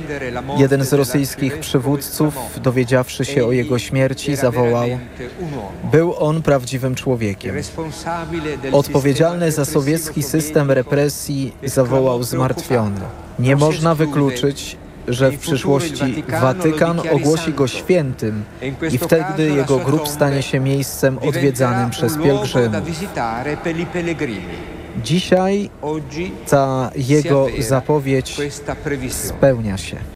Jeden z rosyjskich przywódców, dowiedziawszy się o jego śmierci, zawołał: był on prawdziwym człowiekiem. Odpowiedzialny za sowiecki system represji zawołał zmartwiony: nie można wykluczyć, że w przyszłości Watykan ogłosi go świętym i wtedy jego grób stanie się miejscem odwiedzanym przez pielgrzymów. Dzisiaj ta jego zapowiedź spełnia się.